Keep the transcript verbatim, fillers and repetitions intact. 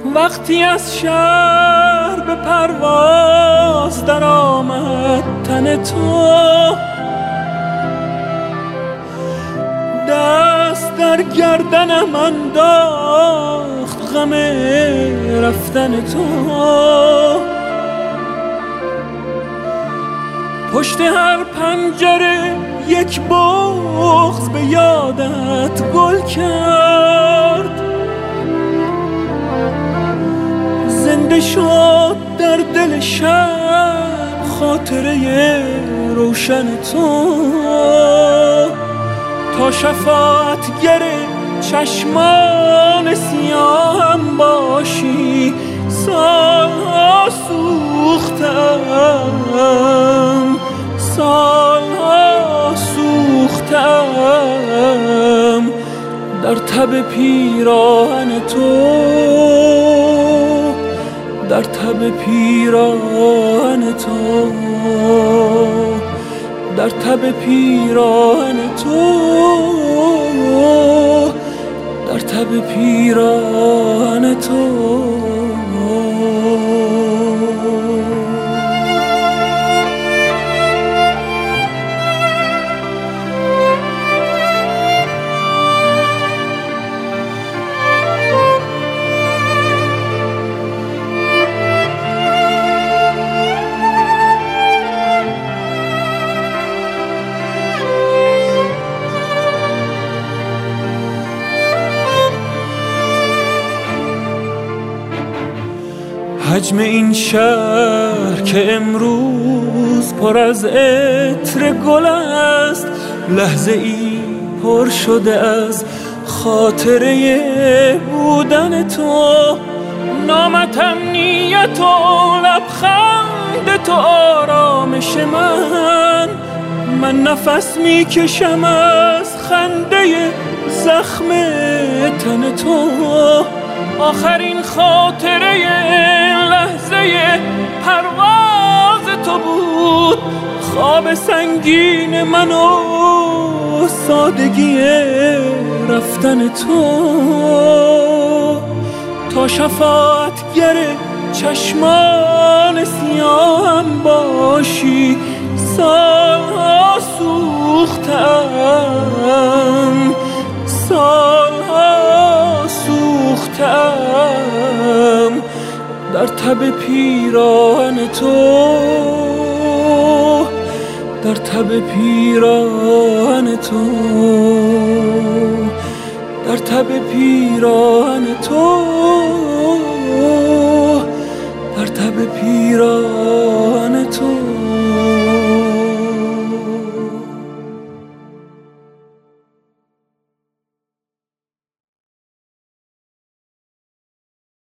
وقتی از شهر به پرواز در آمد تن تو، دست در گردنم انداخت غم رفتن تو. پشت هر پنجره یک بغض به یادت گل کرد، زنده شد در دل شب خاطره روشن تو. تا شفاعتگر چشمان سیاهم باشی، سالها سوختم، سالها سوختم در تب پیراهن تو، در تب پیراهن تو، در تب پیراهن تو، در تب پیراهن تو. حجم این شهر که امروز پر از عطر گل است، لحظه ای پر شده از خاطره بودن تو. نامت امنیت و لبخند تو آرامش من، من نفس میکشم از خنده زخم تن تو. آخرین خاطره لحظه پرواز تو بود، خواب سنگین من و سادگی رفتن تو. تا شفاعتگر چشمان سیاهم باشی، سالها سوختم، سالها سوختم در تب پیراهن تو، در تب پیراهن تو، در تب پیراهن تو.